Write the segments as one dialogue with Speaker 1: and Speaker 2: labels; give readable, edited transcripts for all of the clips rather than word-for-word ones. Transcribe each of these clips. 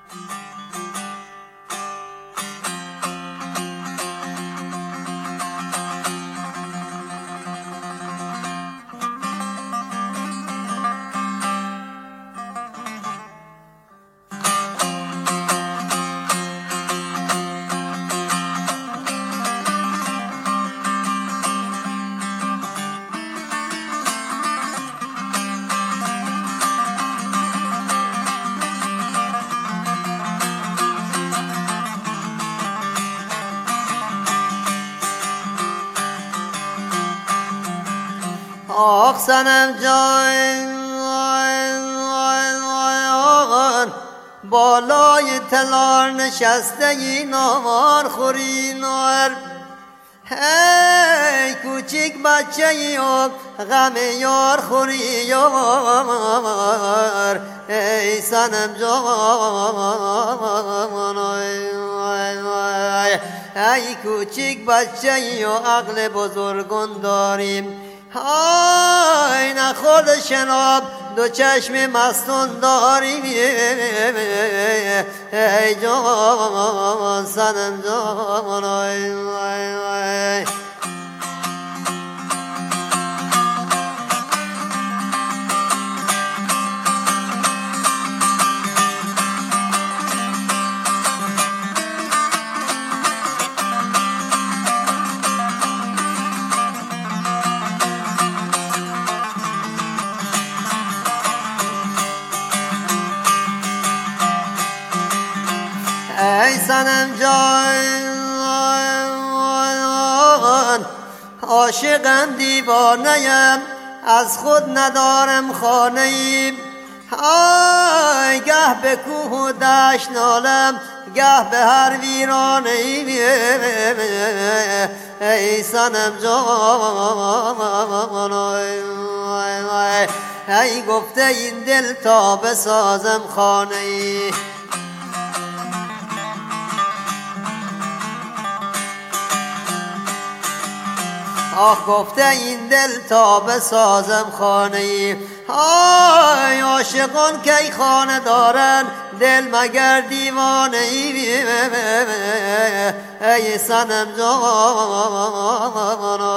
Speaker 1: آخ صنم جان بالای تلار نشسته این نار خوری نار هی کوچیک بچه و غم یار خوری یار ای صنم جان ای کوچیک بچه و عقل بزرگان داریم های نخورد شناب دو چشم مستون داری ای جان صنم جان ای صنم جان عاشقم دیوانه‌ام از خود ندارم خانه‌ای ای گه به کوه و دشت نالم گه به هر ویرانه ای صنم جان ای گفته این دل تا بسازم خانه‌ای آخ گفته این دل تا بسازم خانه ای آی عاشقان کی خانه دارن دل مگر دیوانه ای ای صنم جان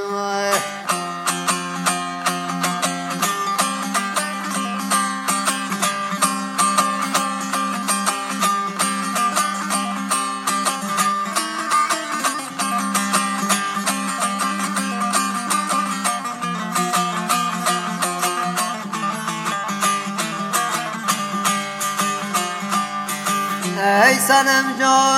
Speaker 1: ای صنم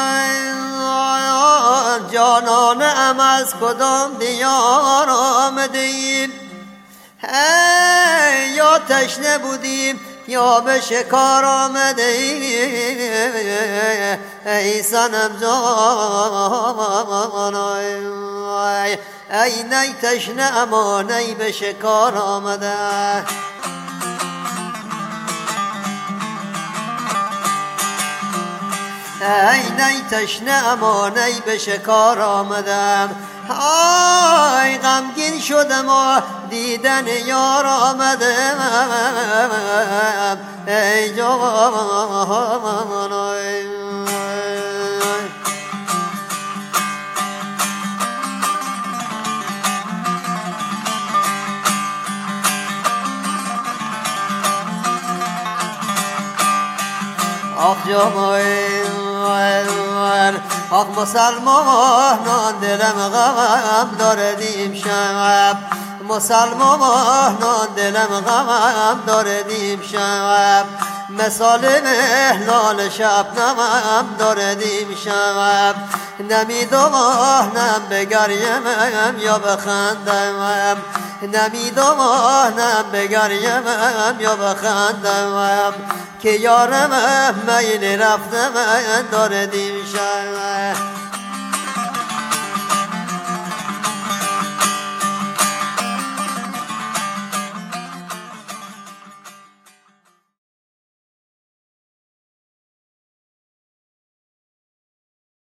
Speaker 1: جان جانانه ام از کدام دیار آمده ایم یا تشنه بودیم یا به شکار آمده ایم ای صنم جان ای نی تشنه اما نی به شکار آمده ای نی تشنه اما نی به شکار آمدم آی غمگین شدم و دیدن یار آمدم ای جان آخ جان آخ مسلمانان دلم غم داره دیم شب مسلمانان دلم غم داره دیم شب مثال مهلال شبنمم داره دیم شب نمیدانم بگریم یا بخندم نمیدانم بگریم یا بخندم که یارم میل رفتم داره دیم شب